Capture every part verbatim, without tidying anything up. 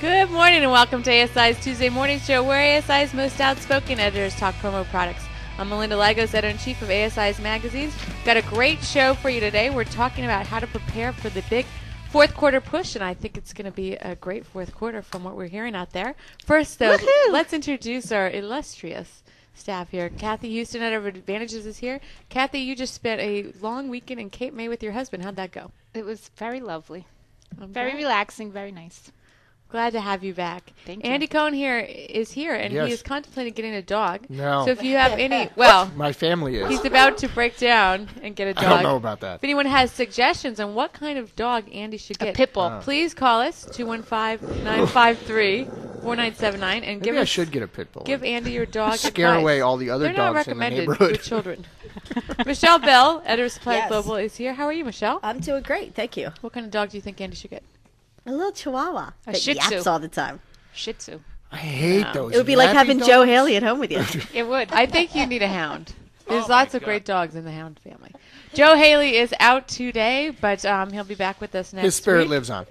Good morning and welcome to A S I's Tuesday Morning Show, where A S I's most outspoken editors talk promo products. I'm Melinda Lagos, editor-in-chief of A S I's magazines. Got a great show for you today. We're talking about how to prepare for the big fourth quarter push, and I think it's going to be a great fourth quarter from what we're hearing out there. First, though, Woohoo! Let's introduce our illustrious staff here. Kathy Houston, editor of Advantages, is here. Kathy, you just spent a long weekend in Cape May with your husband. How'd that go? It was very lovely. I'm very glad. relaxing, very nice. Glad to have you back. Thank Andy you. Cohen here is here, and Yes. he is contemplating getting a dog. No. So if you have any, well, My family is. he's about to break down and get a dog. I don't know about that. If anyone has suggestions on what kind of dog Andy should A get, pit bull. Uh. please call us two one five, nine five three, four nine seven nine and Maybe give I us should get a pit bull. give Andy your dog Scare advice. away all the other They're not dogs in the recommended neighborhood. with children. Michelle Bell, editor of Supply Yes. Global, is here. How are you, Michelle? I'm doing great, thank you. What kind of dog do you think Andy should get? A little chihuahua A that Shih Tzu. yaps all the time. Shih Tzu. I hate No. those. It would be like yappy having dogs. Joe Haley at home with you. It would. I think you need a hound. There's Oh lots my of great God. dogs in the hound family. Joe Haley is out today, but um, he'll be back with us next His spirit week. lives on.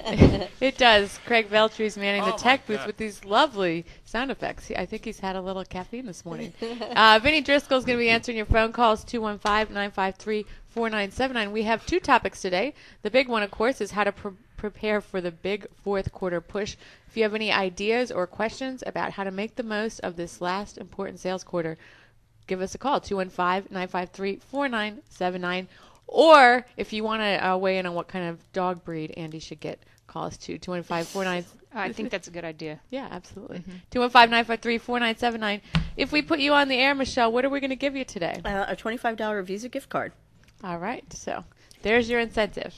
It does. Craig Veltry's manning Oh the my tech booth God. with these lovely sound effects. He- I think he's had a little caffeine this morning. uh, Vinny Driscoll's going to be answering your phone calls, two one five, nine five three, four nine seven nine. We have two topics today. The big one, of course, is how to pre- prepare for the big fourth quarter push. If you have any ideas or questions about how to make the most of this last important sales quarter, give us a call, two one five, nine five three, four nine seven nine. Or if you want to uh, weigh in on what kind of dog breed Andy should get, call us to two one five, four nine seven nine. I think that's a good idea. Yeah, absolutely. two one five, nine five three, four nine seven nine. If we put you on the air, Michelle, what are we going to give you today? Uh, a twenty-five dollars Visa gift card. All right, so there's your incentive.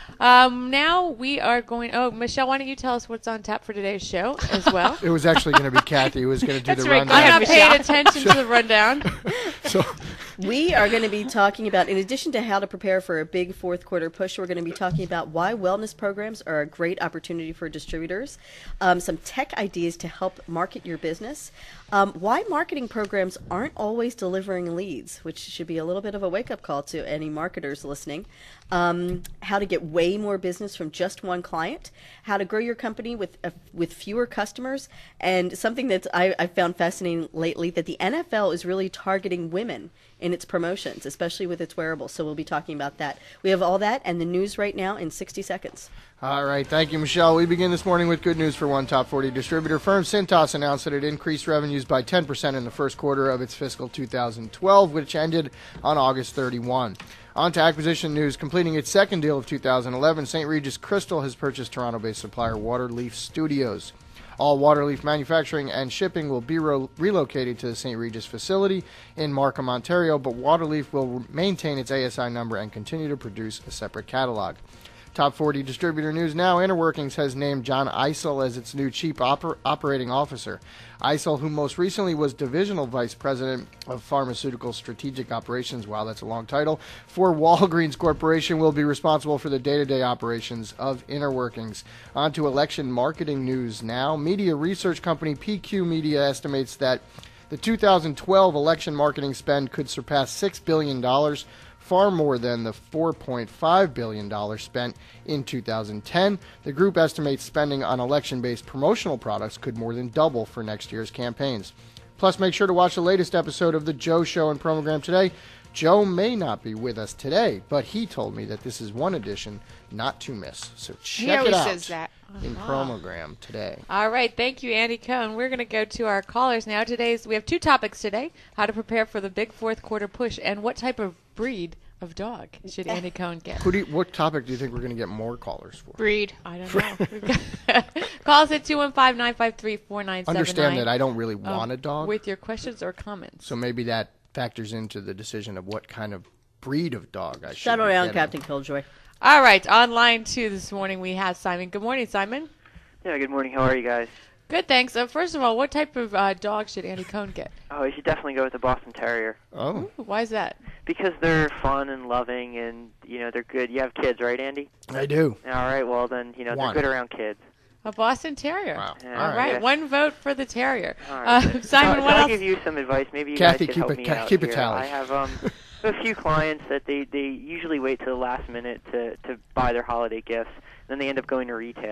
Um, now we are going, oh, Michelle, why don't you tell us what's on tap for today's show as well? It was actually going to be Kathy who was going to do That's the right, rundown. I'm not Michelle. paying attention to the rundown. So, We are going to be talking about, in addition to how to prepare for a big fourth quarter push, we're going to be talking about why wellness programs are a great opportunity for distributors, um, some tech ideas to help market your business, um, why marketing programs aren't always delivering leads, which should be a little bit of a wake-up call to any marketers listening, um, how to get way more business from just one client, how to grow your company with uh, with fewer customers, and something that I, I found fascinating lately, that the N F L is really targeting women in its promotions, especially with its wearables. So we'll be talking about that. We have all that and the news right now in sixty seconds. all right, thank you, Michelle. We begin this morning with good news for one top forty distributor firm. Cintas announced that it increased revenues by ten percent in the first quarter of its fiscal two thousand twelve, which ended on August thirty-first. On to acquisition news. Completing its second deal of two thousand eleven, Saint Regis Crystal has purchased Toronto-based supplier Waterleaf Studios. All Waterleaf manufacturing and shipping will be re- relocated to the Saint Regis facility in Markham, Ontario, but Waterleaf will re- maintain its A S I number and continue to produce a separate catalog. Top forty distributor news now. Interworkings has named John Eisel as its new chief oper- operating officer. Eisel, who most recently was divisional vice president of pharmaceutical strategic operations, wow, that's a long title, for Walgreens Corporation, will be responsible for the day-to-day operations of Interworkings. On to election marketing news now. Media research company P Q Media estimates that the two thousand twelve election marketing spend could surpass six billion dollars, far more than the four point five billion dollars spent in two thousand ten. The group estimates spending on election-based promotional products could more than double for next year's campaigns. Plus, make sure to watch the latest episode of The Joe Show and Promogram today. Joe may not be with us today, but he told me that this is one edition not to miss. So check He it always out says that. in Promogram today. All right, thank you, Andy Cohen. We're going to go to our callers now. Today's we have two topics today: how to prepare for the big fourth quarter push, and what type of breed of dog should Andy Cohen get. Who do you, what topic do you think we're going to get more callers for? Breed. I don't know. We've got Call us at two one five, nine five three, four nine seven nine. Understand that I don't really um, want a dog, with your questions or comments. so maybe that factors into the decision of what kind of breed of dog I should Shut be down, getting. Captain Killjoy. All right, on line two this morning we have Simon. Good morning, Simon. Yeah, good morning. How are you guys? Good, thanks. Uh, first of all, what type of uh, dog should Andy Cohen get? Oh, you should definitely go with the Boston Terrier Oh, Ooh, why is that? because they're fun and loving, and you know they're good. You have kids, right, Andy? I do. All right. Well, then you know One. they're good around kids. A Boston Terrier. Wow. Yeah. All right, Yeah. one vote for the Terrier. All Uh, right. Simon, so, what so I'll else? give you some advice. Maybe you Kathy, guys keep can help it- me ca- out keep a here. tally. I have um, a few clients that they, they usually wait to the last minute to, to buy their holiday gifts. Then they end up going to retail.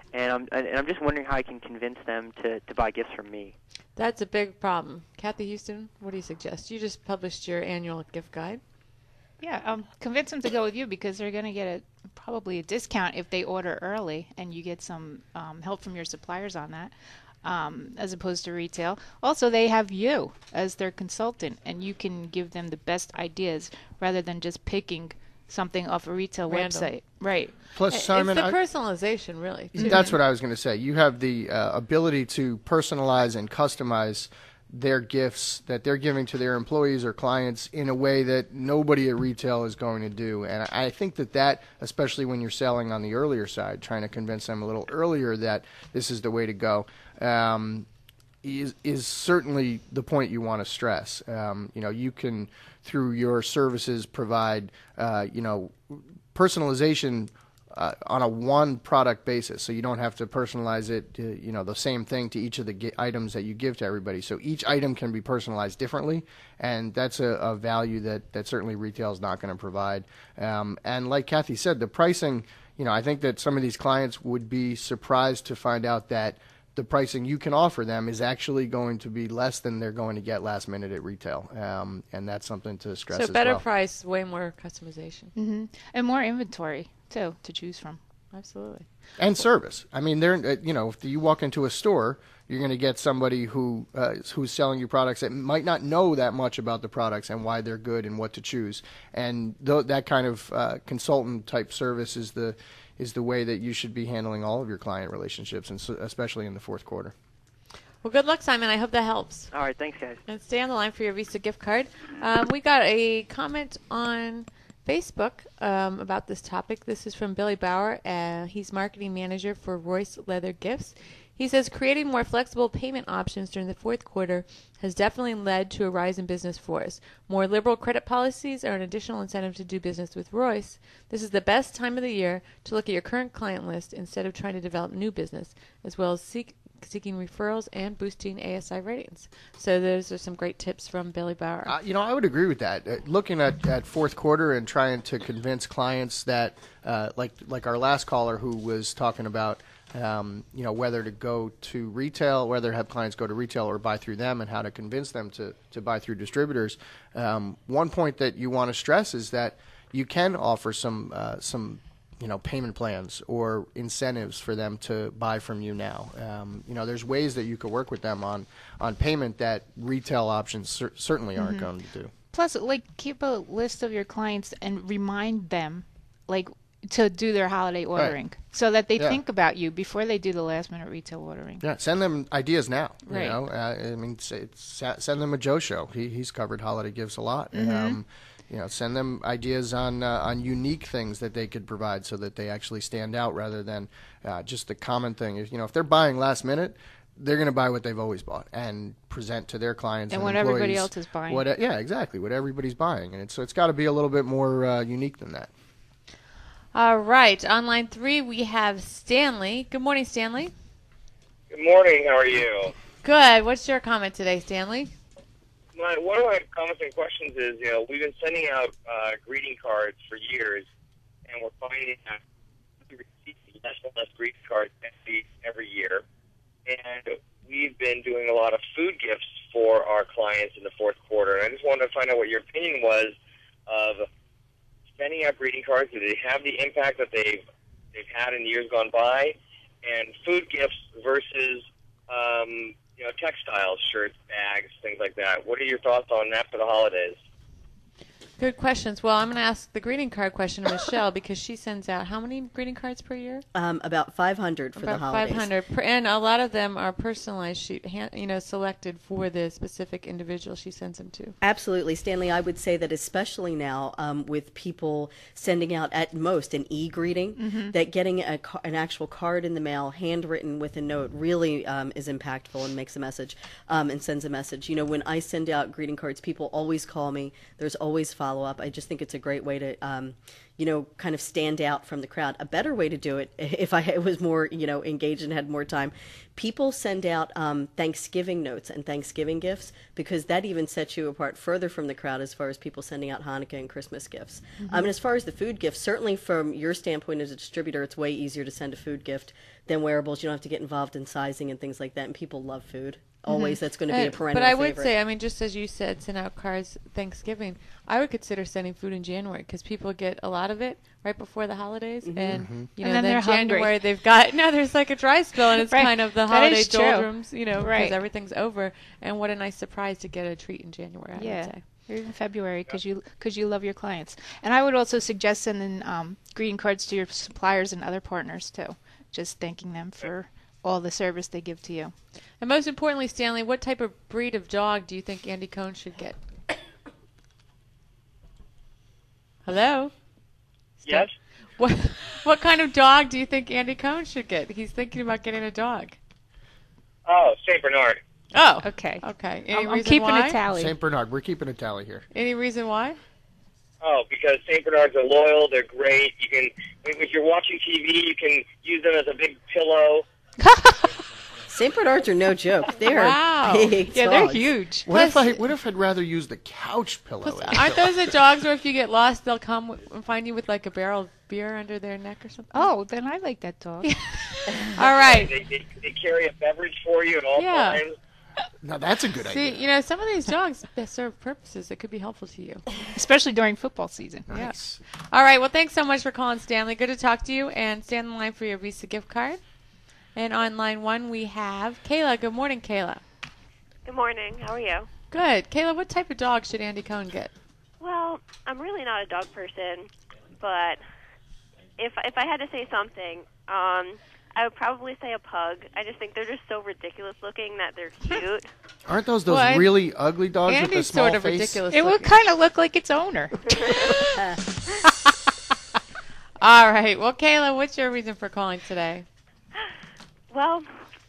and I'm and I'm just wondering how I can convince them to, to buy gifts from me. That's a big problem. Kathy Houston, what do you suggest? You just published your annual gift guide. Yeah, um, convince them to go with you because they're going to get a probably a discount if they order early, and you get some um, help from your suppliers on that, um, as opposed to retail. Also, they have you as their consultant, and you can give them the best ideas rather than just picking something off a retail Random. website. Right. Plus, Simon, it's the I- personalization, really. Too. That's what I was going to say. You have the uh, ability to personalize and customize their gifts that they're giving to their employees or clients in a way that nobody at retail is going to do. And I think that that, especially when you're selling on the earlier side, trying to convince them a little earlier that this is the way to go, um, is is certainly the point you want to stress. Um, you know, you can, through your services, provide, uh, you know, personalization Uh, on a one product basis, so you don't have to personalize it to, you know, the same thing to each of the gi- items that you give to everybody. So each item can be personalized differently, and that's a, a value that, that certainly retail is not going to provide. Um, and like Kathy said, the pricing, you know, I think that some of these clients would be surprised to find out that the pricing you can offer them is actually going to be less than they're going to get last minute at retail, um, and that's something to stress So as better well. price, way more customization. Mm-hmm. And more inventory too to choose from. Absolutely. And service. I mean, they're uh, you know, if you walk into a store, you're going to get somebody who uh, who's selling you products that might not know that much about the products and why they're good and what to choose. And th- that kind of uh, consultant type service is the is the way that you should be handling all of your client relationships, and so, especially in the fourth quarter. Well, good luck, Simon. I hope that helps. All right, thanks, guys. And stay on the line for your Visa gift card. Um, we got a comment on Facebook um, about this topic. This is from Billy Bauer. Uh, he's marketing manager for Royce Leather Gifts. He says creating more flexible payment options during the fourth quarter has definitely led to a rise in business for us. More liberal credit policies are an additional incentive to do business with Royce. This is the best time of the year to look at your current client list instead of trying to develop new business, as well as seek seeking referrals and boosting A S I ratings. So those are some great tips from Billy Bauer. Uh, you know, I would agree with that. Uh, looking at, at fourth quarter and trying to convince clients that, uh, like like our last caller who was talking about, um, you know, whether to go to retail, whether to have clients go to retail or buy through them, and how to convince them to, to buy through distributors. Um, one point that you want to stress is that you can offer some uh, some you know, payment plans or incentives for them to buy from you now. Um, you know, there's ways that you could work with them on, on payment that retail options cer- certainly aren't Mm-hmm. going to do. Plus, like, keep a list of your clients and remind them, like, to do their holiday ordering so that they Yeah. think about you before they do the last minute retail ordering. Yeah, send them ideas now. Right. You know, uh, I mean, say, sa- send them a Joe show. He he's covered holiday gifts a lot. Mm-hmm. Um, you know, send them ideas on uh, on unique things that they could provide so that they actually stand out rather than uh, just the common thing. If, you know, if they're buying last minute, they're going to buy what they've always bought and present to their clients And and, what everybody employees else is buying. What, yeah, exactly. What everybody's buying, and it's, so it's got to be a little bit more uh, unique than that. All right. On line three, we have Stanley. Good morning, Stanley. Good morning. How are you? Good. What's your comment today, Stanley? My, one of my comments and questions is, you know, we've been sending out uh, greeting cards for years, and we're finding that we receive less and less greeting cards every, every year. And we've been doing a lot of food gifts for our clients in the fourth quarter. And I just wanted to find out what your opinion was of sending out greeting cards. Do they have the impact that they've they've had in years gone by? And food gifts versus um, you know, textiles, shirts, bags, things like that. What are your thoughts on that for the holidays? Good questions. Well, I'm going to ask the greeting card question to Michelle because she sends out how many greeting cards per year? Um, about five hundred for About the holidays. five hundred, per, and a lot of them are personalized. She, hand, you know, selected for the specific individual she sends them to. Absolutely, Stanley. I would say that especially now um, with people sending out at most an e-greeting, Mm-hmm. that getting a, ca- an actual card in the mail, handwritten with a note, really um, is impactful and makes a message um, and sends a message. You know, when I send out greeting cards, people always call me. There's always follow follow up. I just think it's a great way to, um, you know, kind of stand out from the crowd. A better way to do it, if I was more, you know, engaged and had more time, people send out um, Thanksgiving notes and Thanksgiving gifts, because that even sets you apart further from the crowd as far as people sending out Hanukkah and Christmas gifts. Mm-hmm. Um, and as far as the food gifts, certainly from your standpoint as a distributor, it's way easier to send a food gift than wearables. You don't have to get involved in sizing and things like that, and people love food. Always, mm-hmm. That's going to be a perennial But I would favorite. say, I mean, just as you said, send out cards Thanksgiving. I would consider sending food in January, because people get a lot of it right before the holidays, mm-hmm. and Mm-hmm. you know, and then, then they're January hungry. they've got no. There's like a dry spell, and it's Right. kind of the That holiday is true. doldrums, you know, because Right. everything's over. And what a nice surprise to get a treat in January. I Yeah. would say. Or even February, because you because you love your clients. And I would also suggest sending um, greeting cards to your suppliers and other partners too, just thanking them for all the service they give to you. And most importantly, Stanley, what type of breed of dog do you think Andy Cohen should get? Hello? Yes. What what kind of dog do you think Andy Cohen should get? He's thinking about getting a dog. Oh, Saint Bernard. Oh. Okay. Okay. Any I'm, I'm reason keeping why? a tally. Saint Bernard. We're keeping a tally here. Any reason why? Oh, because Saint Bernards are loyal. They're great. You can, if you're watching T V, you can use them as a big pillow. Saint Bernards are no joke. They are Wow. big Yeah, they're dogs. huge. What if Plus- I? What if I'd rather use the couch pillow? as a Aren't pillow? those the dogs where if you get lost, they'll come w- and find you with like a barrel of beer under their neck or something? Oh, then I like that dog. All right. They, they, they carry a beverage for you at all Yeah. times. Now that's a good See, idea. you know, some of these dogs they serve purposes that could be helpful to you. Especially during football season. Nice. All right. Well, thanks so much for calling, Stanley. Good to talk to you. And stand in line for your Visa gift card. And on line one, we have Kayla. Good morning, Kayla. Good morning. How are you? Good. Kayla, what type of dog should Andy Cohen get? Well, I'm really not a dog person, but if if I had to say something, um, I would probably say a pug. I just think they're just so ridiculous looking that they're cute. Aren't those those Well, I- really ugly dogs with the Andy's small sort of face? ridiculous. It would looking. kind of look like its owner. All right. Well, Kayla, what's your reason for calling today? Well,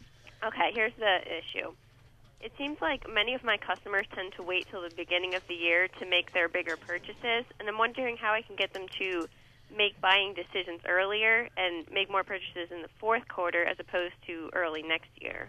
okay, here's the issue. It seems like many of my customers tend to wait till the beginning of the year to make their bigger purchases, and I'm wondering how I can get them to make buying decisions earlier and make more purchases in the fourth quarter as opposed to early next year.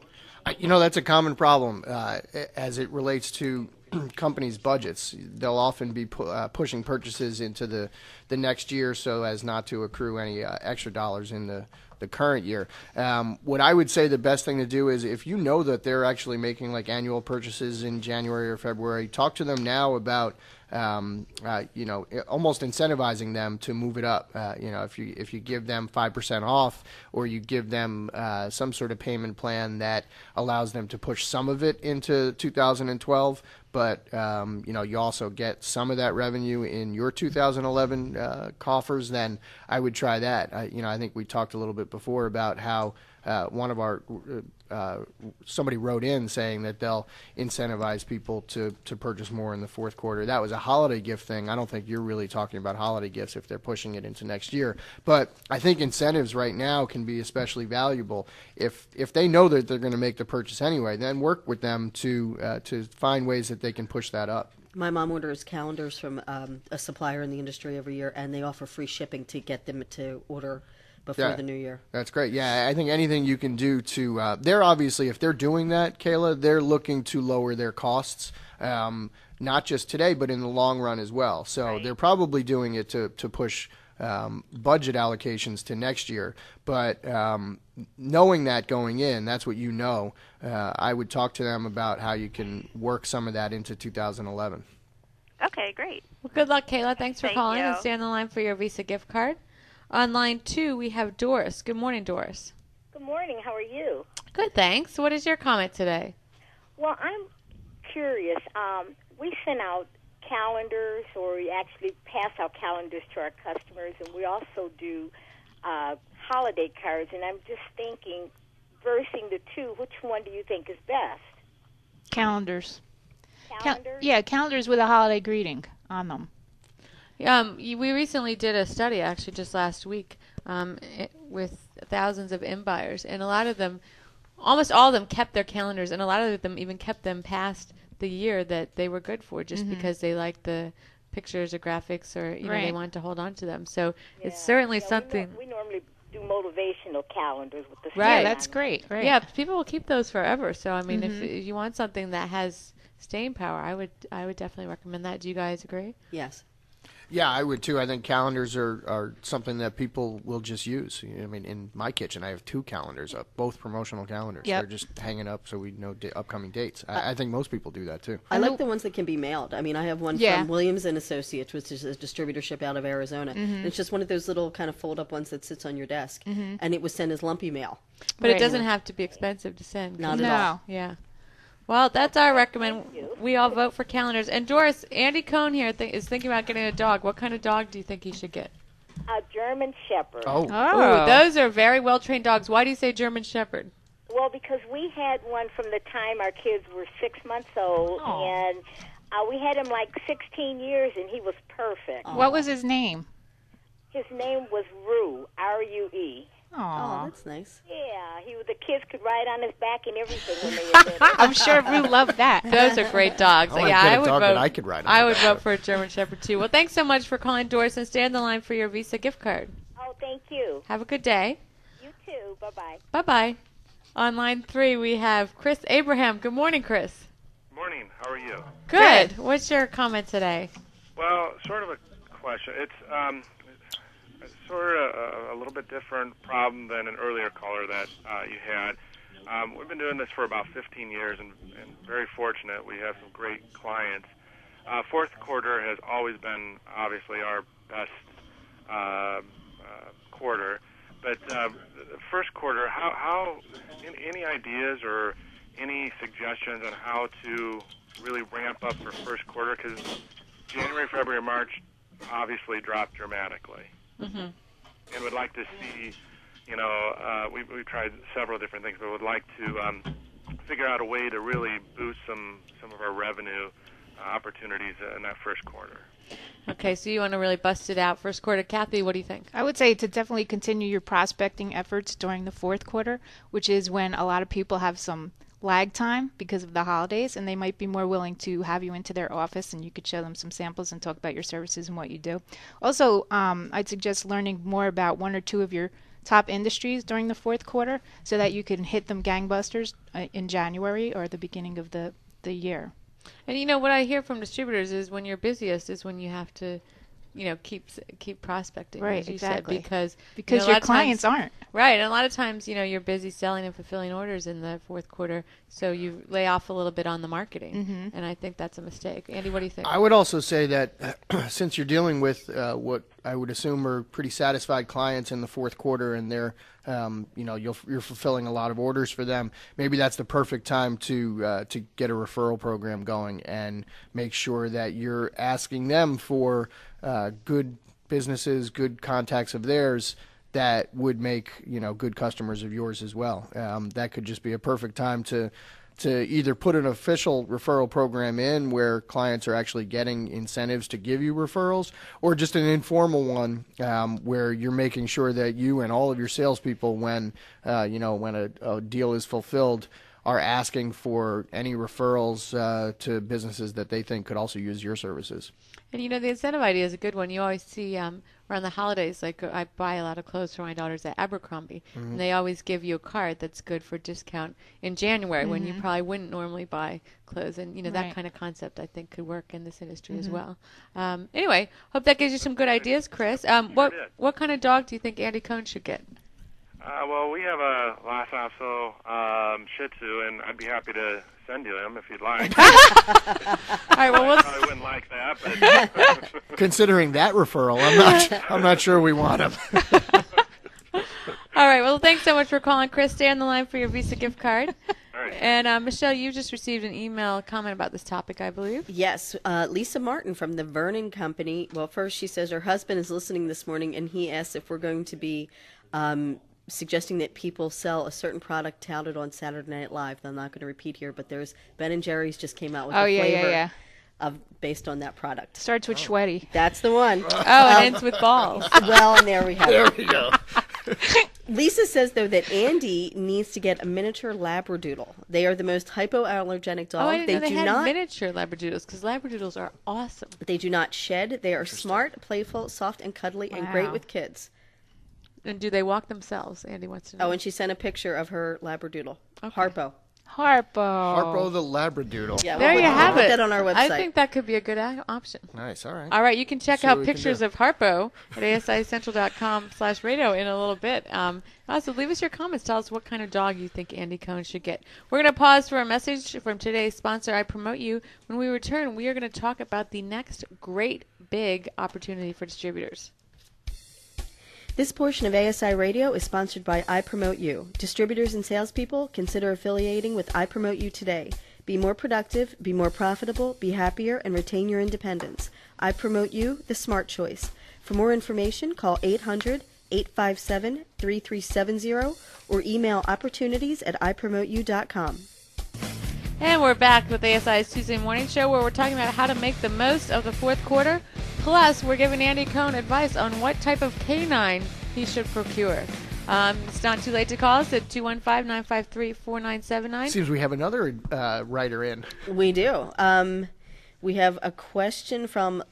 I- You know, that's a common problem uh, as it relates to companies' budgets. They'll often be pu- uh, pushing purchases into the, the next year so as not to accrue any uh, extra dollars in the, the current year. Um, what I would say the best thing to do is if you know that they're actually making like annual purchases in January or February, talk to them now about um, uh, you know, almost incentivizing them to move it up. Uh, you know, if you if you give them five percent off, or you give them uh, some sort of payment plan that allows them to push some of it into two thousand twelve, but um, you know, you also get some of that revenue in your two thousand eleven uh, coffers, then I would try that. I, you know, I think we talked a little bit before about how uh, one of our uh, somebody wrote in saying that they'll incentivize people to, to purchase more in the fourth quarter. That was a holiday gift thing. I don't think you're really talking about holiday gifts if they're pushing it into next year. But I think incentives right now can be especially valuable. If if they know that they're going to make the purchase anyway, then work with them to uh, to find ways that they can push that up. My mom orders calendars from um, a supplier in the industry every year, and they offer free shipping to get them to order before Yeah. the new year. That's great. Yeah, I think anything you can do to, uh, they're obviously, if they're doing that, Kayla, they're looking to lower their costs, um, not just today, but in the long run as well. So Right. they're probably doing it to, to push um, budget allocations to next year. But um, knowing that going in, that's what you know, uh, I would talk to them about how you can work some of that into two thousand eleven. Okay, great. Well, good luck, Kayla. Thanks for Thank calling you. and stay on the line for your Visa gift card. On line two, we have Doris. Good morning, Doris. Good morning. How are you? Good, thanks. What is your comment today? Well, I'm curious. Um, we send out calendars, or we actually pass out calendars to our customers, and we also do uh, holiday cards. And I'm just thinking, versing the two, which one do you think is best? Calendars. Cal- Calendars? yeah, calendars with a holiday greeting on them. Um, y- we recently did a study, actually, just last week, um, i with thousands of in buyers, and a lot of them, almost all of them, kept their calendars, and a lot of them even kept them past the year that they were good for, just Mhm. because they liked the pictures or graphics, or you know they Right. want to hold on to them. So it's Yeah. certainly Yeah, we something. nor- We, normally do motivational calendars with the Right. Yeah, story that's on it. great. Right. Yeah, people will keep those forever. So I mean, Mhm. if you want something that has staying power, I would I would definitely recommend that. Do you guys agree? Yes. Yeah, I would too. I think calendars are, are something that people will just use. I mean, in my kitchen, I have two calendars up, both promotional calendars. Yep. They're just hanging up so we know da- upcoming dates. I, I think most people do that too. I like the ones that can be mailed. I mean, I have one Yeah. from Williams and Associates, which is a distributorship out of Arizona. Mm-hmm. And it's just one of those little kind of fold-up ones that sits on your desk, and it was sent as lumpy mail. But it Right. doesn't have to be expensive to send. Not No. at all. Yeah. Well, that's our recommend. We all vote for calendars. And Doris, Andy Cohn here th- is thinking about getting a dog. What kind of dog do you think he should get? A German Shepherd. Oh, Ooh, those are very well trained dogs. Why do you say German Shepherd? Well, because we had one from the time our kids were six months old, Aw. and uh, we had him like sixteen years, and he was perfect. What was his name? His name was Rue, R U E. Oh, Aw. that's nice. Yeah, he was, the kids could ride on his back and everything when they were little. I'm sure Rue loved that. Those are great dogs. I wanna yeah, get a I would dog vote. that I could ride on I the would back vote of. for a German Shepherd too. Well, thanks so much for calling, Doris, and stay on the line for your Visa gift card. Oh, thank you. Have a good day. You too. Bye-bye. Bye bye. On line three, we have Chris Abraham. Good morning, Chris. Morning. How are you? Good. What's your comment today? Well, sort of a question. It's um, it's sort of a, a little bit different problem than an earlier caller that uh, you had. Um, we've been doing this for about fifteen years, and, and very fortunate. We have some great clients. Uh, fourth quarter has always been obviously our best uh, uh, quarter, but uh, the first quarter, how, how any, any ideas or any suggestions on how to really ramp up for first quarter? Because January, February, March obviously dropped dramatically. Mm-hmm. And would like to see, you know, uh, we, we've tried several different things, but would like to um, figure out a way to really boost some, some of our revenue uh, opportunities in that first quarter. Okay, so you want to really bust it out first quarter. Kathy, what do you think? I would say to definitely continue your prospecting efforts during the fourth quarter, which is when a lot of people have some lag time because of the holidays, and they might be more willing to have you into their office and you could show them some samples and talk about your services and what you do. Also, um, I'd suggest learning more about one or two of your top industries during the fourth quarter so that you can hit them gangbusters uh, in January or the beginning of the, the year. And you know what I hear from distributors is when you're busiest is when you have to, you know, keep keep prospecting, Right, as you exactly. said, because Because you know, a your lot of times- clients aren't. Right, and a lot of times, you know, you're busy selling and fulfilling orders in the fourth quarter, so you lay off a little bit on the marketing, Mhm. and I think that's a mistake. Andy, what do you think? I would also say that since you're dealing with uh, what I would assume are pretty satisfied clients in the fourth quarter, and they're, um, you know, you'll, you're fulfilling a lot of orders for them, maybe that's the perfect time to uh, to get a referral program going and make sure that you're asking them for uh, good businesses, good contacts of theirs that would make, you know, good customers of yours as well. Um, that could just be a perfect time to to either put an official referral program in where clients are actually getting incentives to give you referrals, or just an informal one um, where you're making sure that you and all of your salespeople, when uh, you know when a, a deal is fulfilled, are asking for any referrals uh, to businesses that they think could also use your services. And you know, the incentive idea is a good one. You always see um, around the holidays, like I buy a lot of clothes for my daughters at Abercrombie, Mhm. and they always give you a card that's good for discount in January when you Mhm. probably wouldn't normally buy clothes. And, you know, that Right. kind of concept I think could work in this industry as Mhm. well. Um, anyway, hope that gives you some good ideas, Chris. Um, what, did. what kind of dog do you think Andy Cohn should get? Uh, well, we have a Lhasa Apso um, Shih Tzu, and I'd be happy to send you him if you'd like. All right, well, I we'll probably wouldn't like that, but Considering that referral, I'm not I'm not sure we want them. All right. Well, thanks so much for calling, Chris. Stay on the line for your Visa gift card. All right. And uh, Michelle, you just received an email comment about this topic, I believe. Yes, uh, Lisa Martin from the Vernon Company. Well, first she says her husband is listening this morning, and he asks if we're going to be um, suggesting that people sell a certain product touted on Saturday Night Live. I'm not going to repeat here, but there's Ben and Jerry's just came out with Oh, a yeah, yeah, flavor yeah. of based on that product. Starts with Schwetty. That's the one. Oh, and ends with balls. Well, and there we have There it. we go. Lisa says, though, that Andy needs to get a miniature Labradoodle. They are the most hypoallergenic dog. Oh, I didn't they know they do had not miniature Labradoodles, because Labradoodles are awesome. They do not shed. They are smart, playful, soft, and cuddly, and great Wow. with kids. And do they walk themselves? Andy wants to know. Oh, and she sent a picture of her Labradoodle, Okay. Harpo. Harpo. Harpo the Labradoodle. Yeah, There we'll you put, have we'll it. Put that on our website. I think that could be a good a- option. Nice. All right. All right, you can check See what out we can pictures do. of Harpo at A S I Central dot com slash radio in a little bit. Um, also, leave us your comments. Tell us what kind of dog you think Andy Cohen should get. We're going to pause for a message from today's sponsor, I Promote You. When we return, we are going to talk about the next great big opportunity for distributors. This portion of A S I Radio is sponsored by I Promote You. Distributors and salespeople, consider affiliating with I Promote You today. Be more productive, be more profitable, be happier, and retain your independence. I Promote You, the smart choice. For more information, call eight hundred, eight five seven, three three seven zero or email opportunities at i promote you dot com. And we're back with A S I's Tuesday Morning Show, where we're talking about how to make the most of the fourth quarter. Plus, we're giving Andy Cohen advice on what type of canine he should procure. Um, it's not too late to call us at two one five, nine five three, four nine seven nine. Seems we have another uh, writer in. We do. Um, we have a question from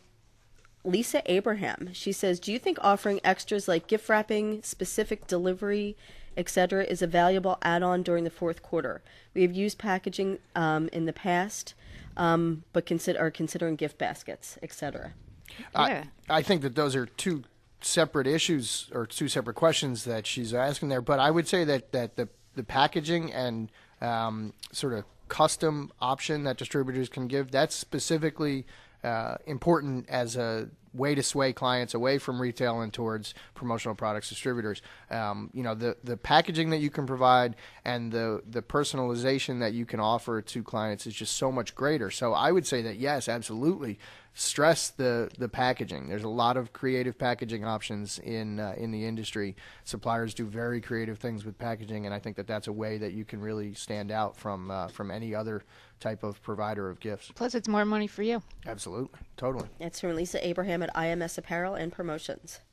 Lisa Abraham. She says, do you think offering extras like gift wrapping, specific delivery, et cetera is a valuable add-on during the fourth quarter? We have used packaging um, in the past, um, but consider, are considering gift baskets, et cetera. Yeah. I, I think that those are two separate issues or two separate questions that she's asking there. But I would say that, that the, the packaging and um, sort of custom option that distributors can give, that's specifically uh, important as a way to sway clients away from retail and towards promotional products distributors. Um, you know, the, the packaging that you can provide and the, the personalization that you can offer to clients is just so much greater. So I would say that, yes, absolutely, stress the, the packaging. There's a lot of creative packaging options in uh, in the industry. Suppliers do very creative things with packaging, and I think that that's a way that you can really stand out from uh, from any other type of provider of gifts. Plus, it's more money for you. Absolutely. Totally. That's from Lisa Abraham at I M S Apparel and Promotions.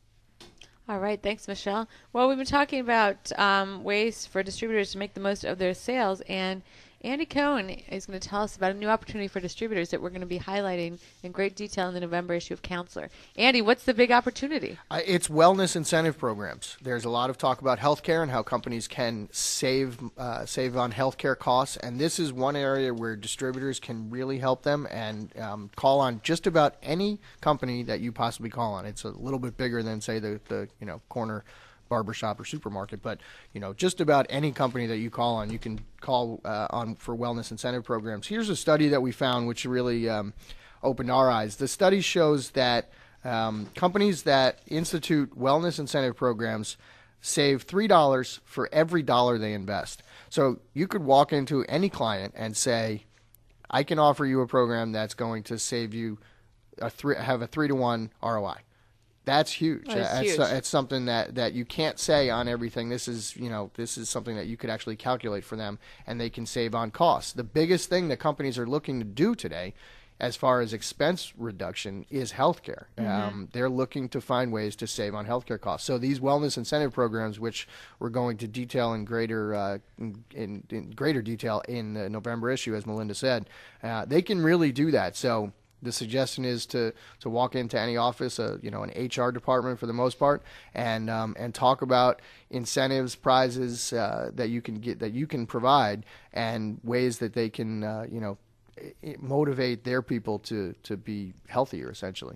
All right, thanks, Michelle. Well, we've been talking about um, ways for distributors to make the most of their sales, and Andy Cohen is going to tell us about a new opportunity for distributors that we're going to be highlighting in great detail in the November issue of Counselor. Andy, what's the big opportunity? Uh, it's wellness incentive programs. There's a lot of talk about healthcare and how companies can save uh, save on healthcare costs, and this is one area where distributors can really help them and um, call on just about any company that you possibly call on. It's a little bit bigger than, say, the, the you know corner barbershop or supermarket, but you know just about any company that you call on, you can call uh, on for wellness incentive programs. Here's a study that we found which really um, opened our eyes. The study shows that um, companies that institute wellness incentive programs save three dollars for every dollar they invest. So you could walk into any client and say, I can offer you a program that's going to save you a three, have a three to one R O I. That's huge. That is That's, huge. uh, it's something that, that you can't say on everything. This is, you know, this is something that you could actually calculate for them, and they can save on costs. The biggest thing that companies are looking to do today, as far as expense reduction, is healthcare. Mm-hmm. Um, they're looking to find ways to save on healthcare costs. So these wellness incentive programs, which we're going to detail in greater uh, in, in, in greater detail in the November issue, as Melinda said, uh, they can really do that. So the suggestion is to, to walk into any office, uh, you know, an H R department for the most part, and um, and talk about incentives, prizes uh, that you can get, that you can provide, and ways that they can, uh, you know, i- motivate their people to, to be healthier, essentially.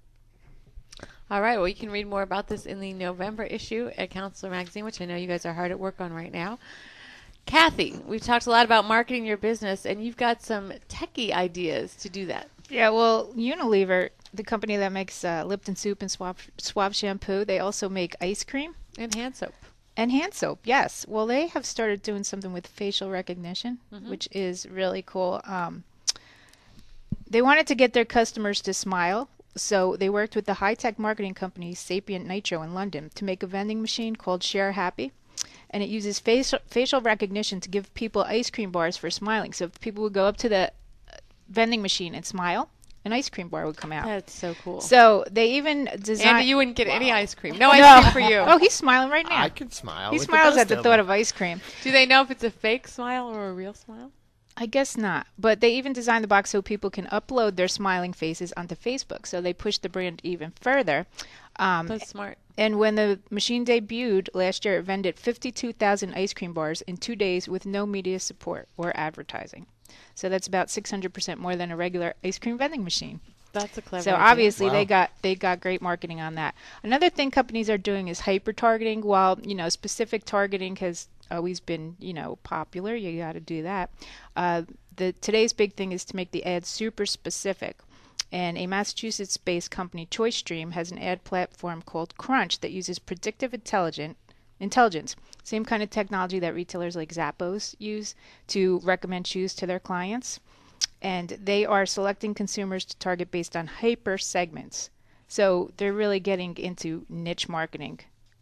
All right, well, you can read more about this in the November issue at Counselor Magazine, which I know you guys are hard at work on right now. Kathy, we've talked a lot about marketing your business, and you've got some techie ideas to do that. Yeah, well, Unilever, the company that makes uh, Lipton soup and Swab, Swab shampoo, they also make ice cream. And hand soap. And hand soap, yes. Well, they have started doing something with facial recognition, Mhm. which is really cool. Um, they wanted to get their customers to smile, so they worked with the high-tech marketing company Sapient Nitro in London to make a vending machine called Share Happy. And it uses facial, facial recognition to give people ice cream bars for smiling. So if people would go up to the vending machine and smile, an ice cream bar would come out. That's so cool. So they even designed. Andy, you wouldn't get any ice cream. No ice cream for you. Oh, he's smiling right now. I could smile. He with smiles the at the best thought of of ice cream. Do they know if it's a fake smile or a real smile? I guess not. But they even designed the box so people can upload their smiling faces onto Facebook. So they pushed the brand even further. Um, That's smart. And when the machine debuted last year, it vended fifty-two thousand ice cream bars in two days with no media support or advertising. So that's about six hundred percent more than a regular ice cream vending machine. That's a clever So idea. obviously Wow. they got they got great marketing on that. Another thing companies are doing is hyper targeting. While you know specific targeting has always been you know popular, you got to do that. Uh, the today's big thing is to make the ads super specific. And a Massachusetts-based company, ChoiceStream, has an ad platform called Crunch that uses predictive intelligent intelligence, same kind of technology that retailers like Zappos use to recommend shoes to their clients. And they are selecting consumers to target based on hyper segments. So they're really getting into niche marketing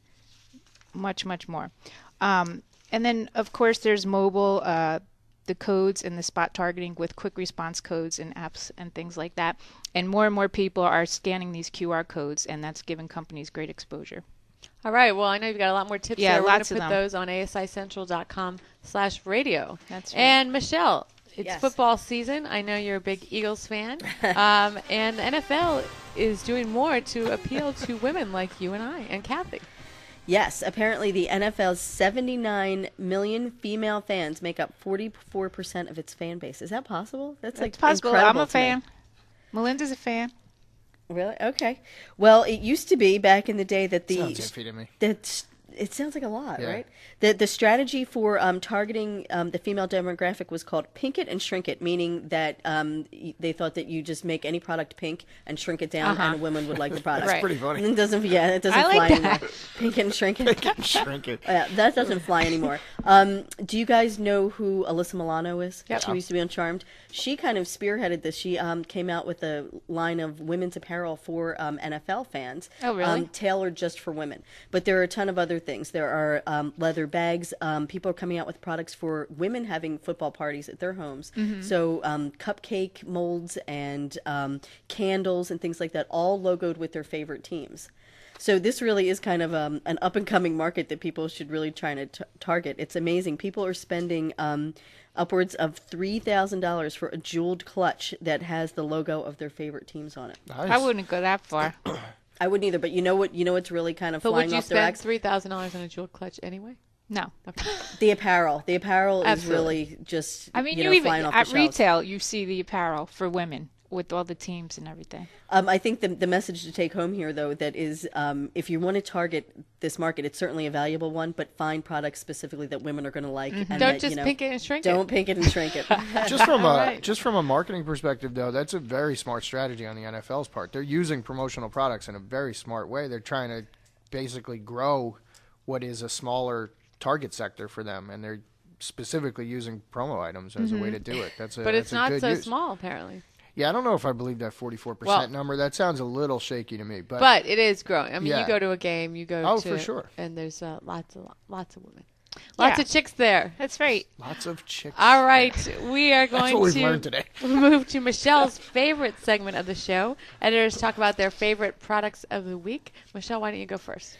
much, much more. Um, and then, of course, there's mobile, uh, the codes and the spot targeting with quick response codes and apps and things like that. And more and more people are scanning these Q R codes, and that's giving companies great exposure. All right. Well, I know you've got a lot more tips Yeah, there. We're going lots to of put them. those on A S I central dot com slash radio. That's right. And Michelle, it's Yes. football season. I know you're a big Eagles fan. um, and the N F L is doing more to appeal to women like you and I and Kathy. Yes, apparently the N F L's seventy-nine million female fans make up forty-four percent of its fan base. Is that possible? That's like It's possible. I'm incredible a to me. fan. Melinda's a fan. Really? Okay. Well, it used to be back in the day that the Sounds iffy to me. that it sounds like a lot, Yeah. right? The the strategy for um, targeting um, the female demographic was called pink it and shrink it, meaning that um, y- they thought that you just make any product pink and shrink it down, Uh-huh. and women would like the product. Right. Pretty funny. And it doesn't, yeah, it doesn't I like fly that. anymore. Pink it and shrink it. Shrink it. Yeah, that doesn't fly anymore. Um, do you guys know who Alyssa Milano is? Yep. She used to be on Charmed. She kind of spearheaded this. She um, came out with a line of women's apparel for um, N F L fans. Oh, really? Um, tailored just for women. But there are a ton of other things. There are um, leather bags. Um, people are coming out with products for women having football parties at their homes. Mm-hmm. So um, cupcake molds and um, candles and things like that, all logoed with their favorite teams. So this really is kind of um, an up-and-coming market that people should really try to t- target. It's amazing. People are spending um, upwards of three thousand dollars for a jeweled clutch that has the logo of their favorite teams on it. Nice. I wouldn't go that far. I wouldn't either, but you know what? You know what's really kind of But flying would you off the spend racks? three thousand dollars on a jewel clutch anyway? No. The apparel. The apparel is Absolutely. really just I mean, you you, know, even flying off at the shelves. retail, you see the apparel for women with all the teams and everything. Um, I think the the message to take home here, though, that is, um, if you want to target this market, it's certainly a valuable one, but find products specifically that women are going to like. And Don't that, just you know, pink it and shrink Don't it. pink it and shrink it. Just from a Alright. just from a marketing perspective, though, that's a very smart strategy on the N F L's part. They're using promotional products in a very smart way. They're trying to basically grow what is a smaller target sector for them, and they're specifically using promo items as a way to do it. That's a But it's that's a not good so use. small, apparently. Yeah, I don't know if I believe that forty-four Well- percent number. That sounds a little shaky to me, but, But it is growing. I mean, Yeah. you go to a game, you go Oh, to for sure. and there's uh, lots of lots of women, lots Yeah. of chicks there. That's right. lots of chicks. All right, we are That's going what we've to learned today. move to Michelle's favorite segment of the show. Editors talk about their favorite products of the week. Michelle, why don't you go first?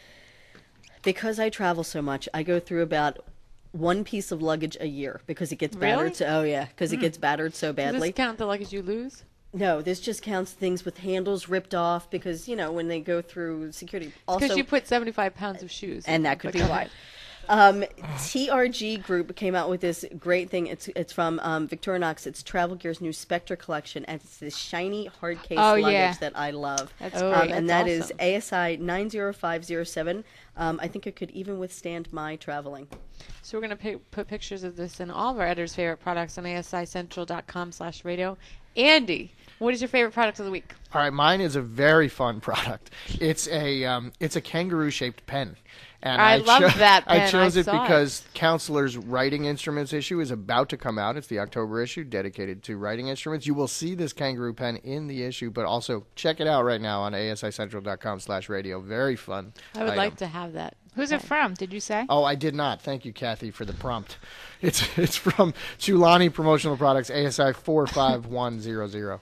Because I travel so much, I go through about one piece of luggage a year because it gets Really? battered. So, oh yeah, because it gets battered so Does badly. this count the luggage you lose? No, this just counts things with handles ripped off because you know when they go through security. Also, Because you put seventy-five pounds of shoes. and that could But be go why. ahead. Um, T R G Group came out with this great thing. It's it's from um, Victorinox. It's Travel Gear's new Spectre collection, and it's this shiny hard case Oh, luggage yeah. that I love. That's Oh, um, great. and that That's is awesome. A S I nine zero five zero seven. Um, I think it could even withstand my traveling. So we're going to put pictures of this and all of our editors' favorite products on A S I central dot com slash radio. Andy, what is your favorite product of the week? All right, mine is a very fun product. It's a um, it's a kangaroo shaped pen. And I love that I pen. chose I it saw it. because Counselor's Writing Instruments issue is about to come out. It's the October issue dedicated to writing instruments. You will see this kangaroo pen in the issue, but also check it out right now on A S I central dot com slash radio. Very fun. I would item. like to have that. Who's it from? Did you say? Oh, I did not. Thank you, Kathy, for the prompt. It's it's from Chulani Promotional Products, A S I four five one zero zero.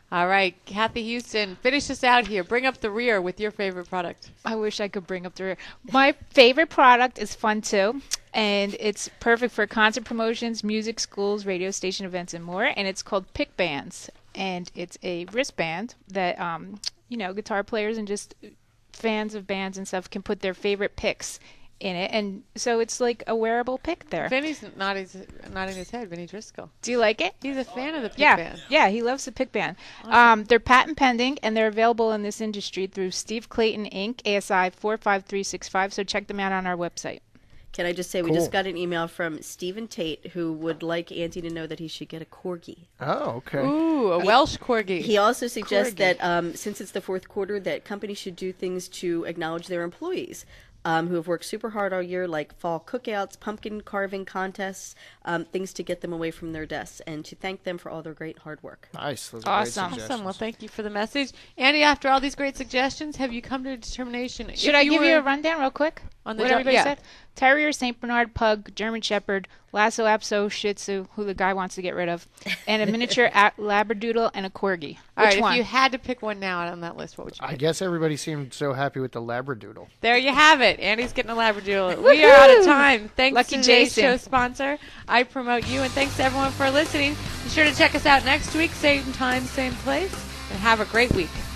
All right, Kathy Houston, finish us out here. Bring up the rear with your favorite product. I wish I could bring up the rear. My favorite product is Fun two, and it's perfect for concert promotions, music, schools, radio station events, and more. And it's called Pick Bands, and it's a wristband that um, you know, guitar players and just fans of bands and stuff can put their favorite picks in it, and so it's like a wearable pick there. Vinny's nodding, nodding his head. Vinny Driscoll. Do you like it? He's a fan of the pick yeah. band. Yeah, he loves the pick band. Awesome. Um, they're patent pending, and they're available in this industry through Steve Clayton Incorporated, A S I four five three six five. So check them out on our website. Can I just say, we Cool. just got an email from Stephen Tate, who would like Andy to know that he should get a corgi. Oh, okay. Ooh, a Welsh corgi. He also suggests Corgi. that um, since it's the fourth quarter, that companies should do things to acknowledge their employees um, who have worked super hard all year, like fall cookouts, pumpkin carving contests, um, things to get them away from their desks, and to thank them for all their great hard work. Nice. Those are Awesome. great Awesome. Well, suggestions. thank you for the message. Andy, after all these great suggestions, have you come to a determination? Should if I you give were, you a rundown real quick? On the what jo- everybody yeah. said? Terrier, Saint Bernard, Pug, German Shepherd, Lhasa Apso, Shih Tzu, who the guy wants to get rid of, and a miniature a- Labradoodle and a Corgi. Which All right, one? if you had to pick one now on that list, what would you I pick? guess everybody seemed so happy with the Labradoodle. There you have it. Andy's getting a Labradoodle. We are out of time. Thanks Lucky to today's Jason. show sponsor, I Promote You, and thanks to everyone for listening. Be sure to check us out next week, same time, same place, and have a great week.